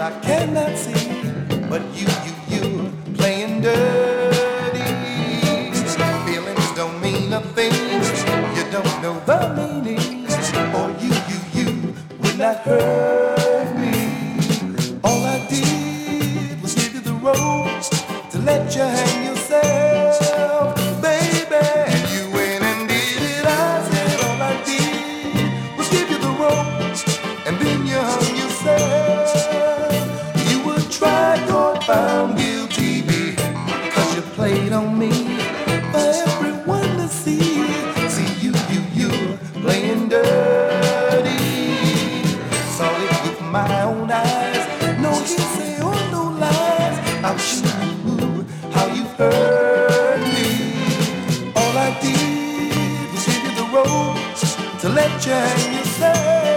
I cannot see. But you playing dirty. Feelings don't mean a thing. You don't know the meaning. Or you would not hurt me. All I did was give you the rose to let you hang yourself, baby. And you went and did it. I said all I did was give you the rose, and then you hung yourself. You were tried or found guilty because you played on me for everyone to see. See you playing dirty. Saw it with my own eyes. No hearsay or no lies. I'm sure how you hurt me. All I did was give you the rose to let you hang yourself.